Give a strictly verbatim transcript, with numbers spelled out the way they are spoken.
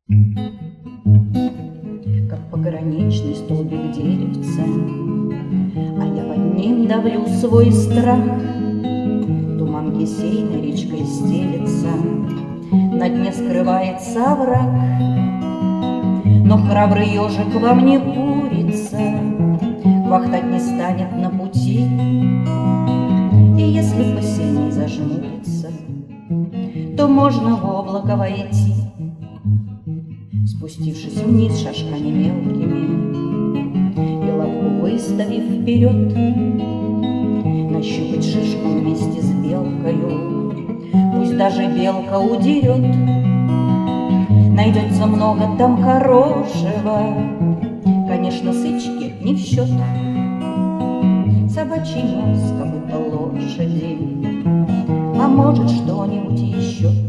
Как пограничный столбик деревца, а я под ним давлю свой страх. Туман кисейной речкой стелется, на дне скрывается овраг. Но храбрый ежик во мне курица, хвахтать не станет на пути. И если посильней зажмуриться, то можно в облако войти. Спустившись вниз шажками мелкими и лапку выставив вперед, нащупать шишку вместе с белкою, пусть даже белка удерет. Найдется много там хорошего, конечно, сычки не в счет. Собачий нос, копыта лошади, а может, что-нибудь еще.